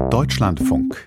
Deutschlandfunk.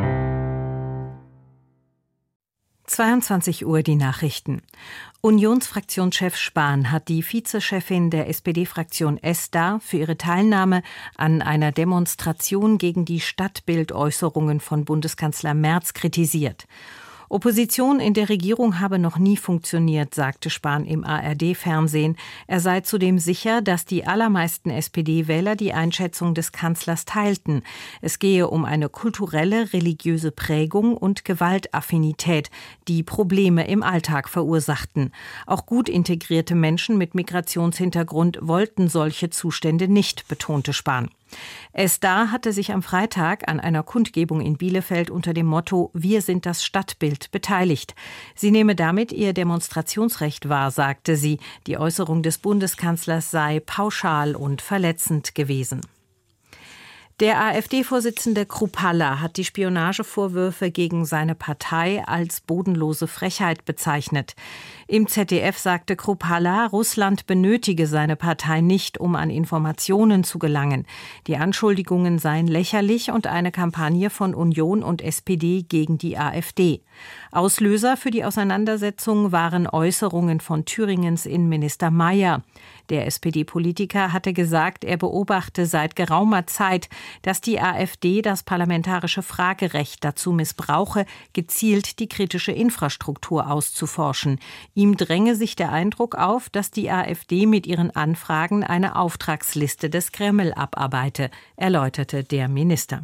22 Uhr die Nachrichten. Unionsfraktionschef Spahn hat die Vizechefin der SPD-Fraktion Esda für ihre Teilnahme an einer Demonstration gegen die Stadtbildäußerungen von Bundeskanzler Merz kritisiert. Opposition in der Regierung habe noch nie funktioniert, sagte Spahn im ARD-Fernsehen. Er sei zudem sicher, dass die allermeisten SPD-Wähler die Einschätzung des Kanzlers teilten. Es gehe um eine kulturelle, religiöse Prägung und Gewaltaffinität, die Probleme im Alltag verursachten. Auch gut integrierte Menschen mit Migrationshintergrund wollten solche Zustände nicht, betonte Spahn. Esda hatte sich am Freitag an einer Kundgebung in Bielefeld unter dem Motto „Wir sind das Stadtbild" beteiligt. Sie nehme damit ihr Demonstrationsrecht wahr, sagte sie. Die Äußerung des Bundeskanzlers sei pauschal und verletzend gewesen. Der AfD-Vorsitzende Kruppalla hat die Spionagevorwürfe gegen seine Partei als bodenlose Frechheit bezeichnet. Im ZDF sagte Kruppalla, Russland benötige seine Partei nicht, um an Informationen zu gelangen. Die Anschuldigungen seien lächerlich und eine Kampagne von Union und SPD gegen die AfD. Auslöser für die Auseinandersetzung waren Äußerungen von Thüringens Innenminister Mayer. Der SPD-Politiker hatte gesagt, er beobachte seit geraumer Zeit, dass die AfD das parlamentarische Fragerecht dazu missbrauche, gezielt die kritische Infrastruktur auszuforschen. Ihm dränge sich der Eindruck auf, dass die AfD mit ihren Anfragen eine Auftragsliste des Kreml abarbeite, erläuterte der Minister.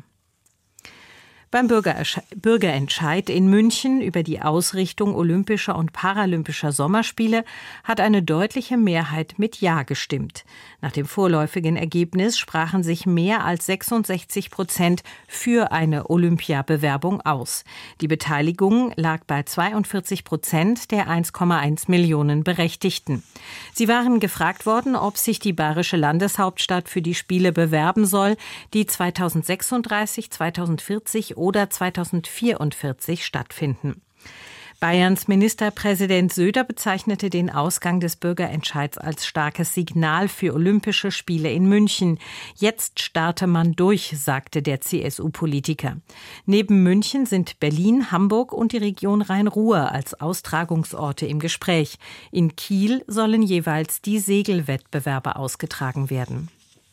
Beim Bürgerentscheid in München über die Ausrichtung olympischer und paralympischer Sommerspiele hat eine deutliche Mehrheit mit Ja gestimmt. Nach dem vorläufigen Ergebnis sprachen sich mehr als 66% für eine Olympiabewerbung aus. Die Beteiligung lag bei 42% der 1,1 Millionen Berechtigten. Sie waren gefragt worden, ob sich die bayerische Landeshauptstadt für die Spiele bewerben soll, die 2036, 2040 oder 2044 stattfinden. Bayerns Ministerpräsident Söder bezeichnete den Ausgang des Bürgerentscheids als starkes Signal für Olympische Spiele in München. Jetzt starte man durch, sagte der CSU-Politiker. Neben München sind Berlin, Hamburg und die Region Rhein-Ruhr als Austragungsorte im Gespräch. In Kiel sollen jeweils die Segelwettbewerbe ausgetragen werden.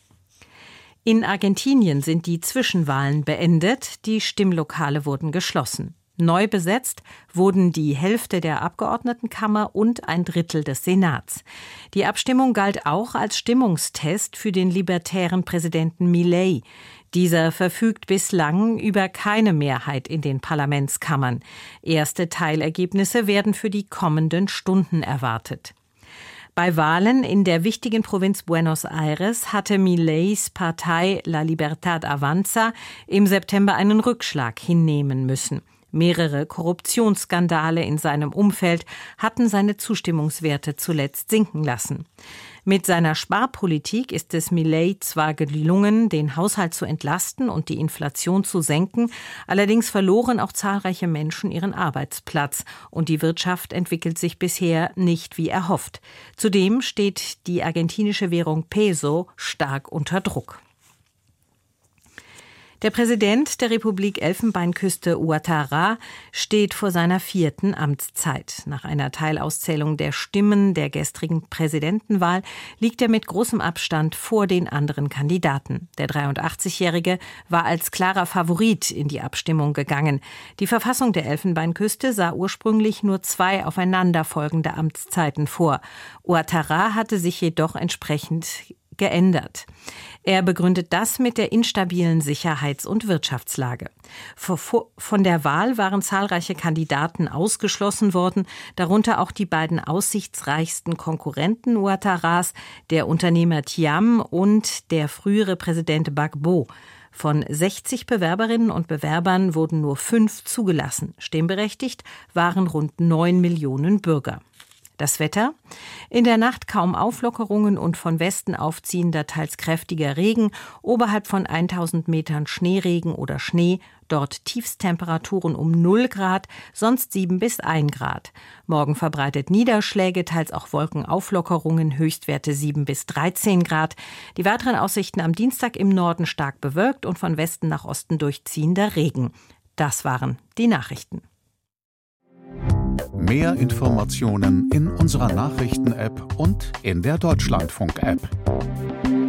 In Argentinien sind die Zwischenwahlen beendet, die Stimmlokale wurden geschlossen. Neu besetzt wurden die Hälfte der Abgeordnetenkammer und ein Drittel des Senats. Die Abstimmung galt auch als Stimmungstest für den libertären Präsidenten Milei. Dieser verfügt bislang über keine Mehrheit in den Parlamentskammern. Erste Teilergebnisse werden für die kommenden Stunden erwartet. Bei Wahlen in der wichtigen Provinz Buenos Aires hatte Mileis Partei La Libertad Avanza im September einen Rückschlag hinnehmen müssen. Mehrere Korruptionsskandale in seinem Umfeld hatten seine Zustimmungswerte zuletzt sinken lassen. Mit seiner Sparpolitik ist es Milei zwar gelungen, den Haushalt zu entlasten und die Inflation zu senken, allerdings verloren auch zahlreiche Menschen ihren Arbeitsplatz und die Wirtschaft entwickelt sich bisher nicht wie erhofft. Zudem steht die argentinische Währung Peso stark unter Druck. Der Präsident der Republik Elfenbeinküste Ouattara steht vor seiner 4. Amtszeit. Nach einer Teilauszählung der Stimmen der gestrigen Präsidentenwahl liegt er mit großem Abstand vor den anderen Kandidaten. Der 83-Jährige war als klarer Favorit in die Abstimmung gegangen. Die Verfassung der Elfenbeinküste sah ursprünglich nur 2 aufeinanderfolgende Amtszeiten vor. Ouattara hatte sich jedoch entsprechend geändert. Er begründet das mit der instabilen Sicherheits- und Wirtschaftslage. Von der Wahl waren zahlreiche Kandidaten ausgeschlossen worden, darunter auch die beiden aussichtsreichsten Konkurrenten Ouattaras, der Unternehmer Thiam und der frühere Präsident Gbagbo. Von 60 Bewerberinnen und Bewerbern wurden nur 5 zugelassen. Stimmberechtigt waren rund 9 Millionen Bürger. Das Wetter: In der Nacht kaum Auflockerungen und von Westen aufziehender, teils kräftiger Regen, oberhalb von 1000 Metern Schneeregen oder Schnee, dort Tiefsttemperaturen um 0 Grad, sonst 7 bis 1 Grad. Morgen verbreitet Niederschläge, teils auch Wolkenauflockerungen, Höchstwerte 7 bis 13 Grad. Die weiteren Aussichten am Dienstag: im Norden stark bewölkt und von Westen nach Osten durchziehender Regen. Das waren die Nachrichten. Mehr Informationen in unserer Nachrichten-App und in der Deutschlandfunk-App.